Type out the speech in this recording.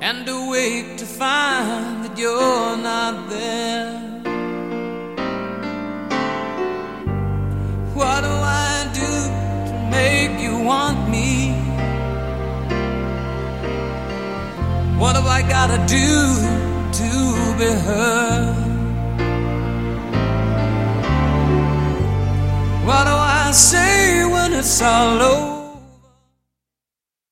and awake to find that you're not there. What do I do to make you want me? What have I gotta do to be heard? What do I say when it's all over?